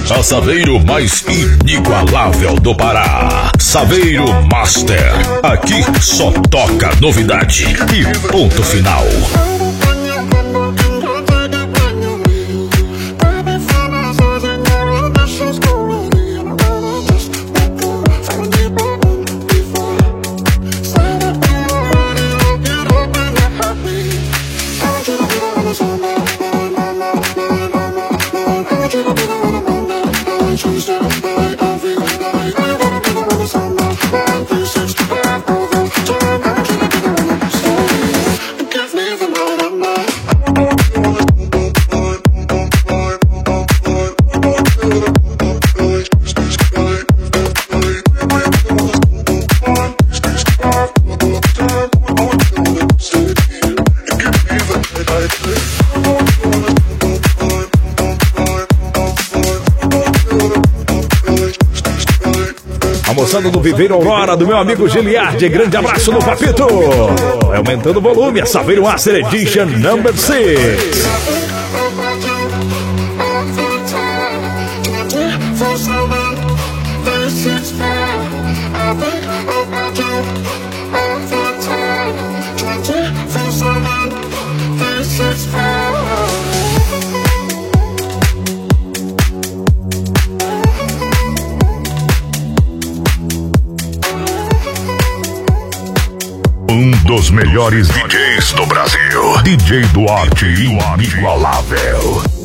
a Saveiro mais inigualável do Pará. Saveiro Master. Aqui só toca novidade e ponto final. Moçada do Viveiro Aurora, do meu amigo Giliardi, grande abraço no Papito. Aumentando o volume, a Saveiro Master Edition Number 6. Um dos melhores DJs do Brasil. DJ Duarte inigualável.